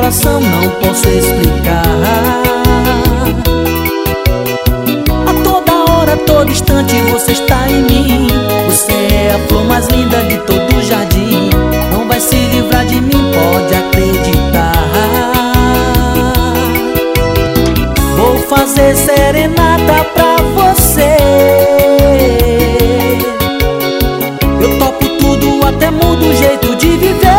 coração, não posso explicar. A toda hora, a todo instante você está em mim. Você é a flor mais linda de todo o jardim. Não vai se livrar de mim, pode acreditar. Vou fazer serenata pra você. Eu topo tudo, até mudo o jeito de viver.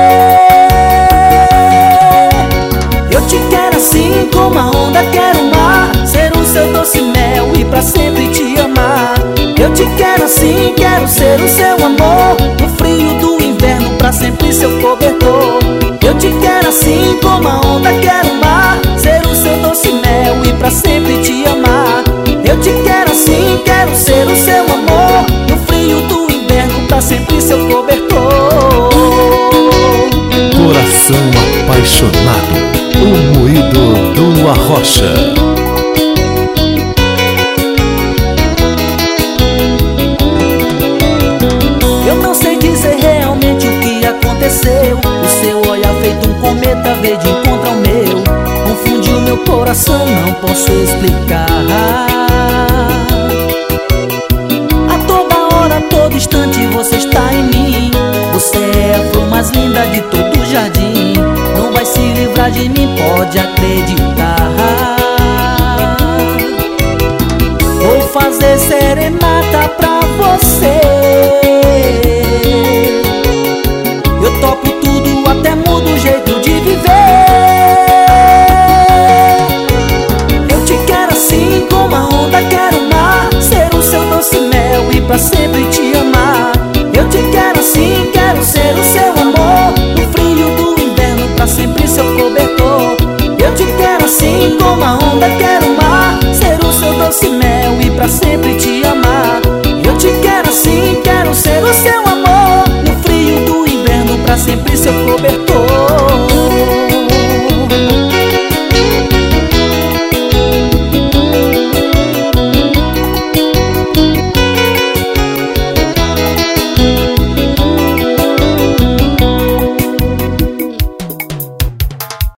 Eu te quero assim como a onda quer o mar, ser o seu doce mel e pra sempre te amar. Eu te quero assim, quero ser o seu amor, no frio do inverno pra sempre seu cobertor. Eu te quero assim como a onda quer o mar, ser o seu doce mel e pra sempre te amar. Eu te quero assim, quero ser o seu amor, no frio do inverno pra sempre seu cobertor. Coração apaixonado, o moído do Arrocha. Eu não sei dizer realmente o que aconteceu. O seu olhar feito um cometa veio de encontro ao meu. Confundiu meu coração, não posso explicar. A toda hora, a todo instante você está em mim. Você é a flor mais linda de todo o jardim. Não vai se livrar de mim, pode acreditar. Vou fazer serenata pra você. Eu topo tudo, até mudo o jeito de viver. Eu te quero assim como a onda quer o mar, ser o seu doce mel e pra sempre te amar. Eu te quero assim, quero ser o seu amor, no frio do inverno pra sempre seu cobertor. Eu te quero assim como a onda quer o mar, ser o seu doce mel e pra sempre te amar. Eu te quero assim, quero ser o seu amor, no frio do inverno pra sempre seu cobertor.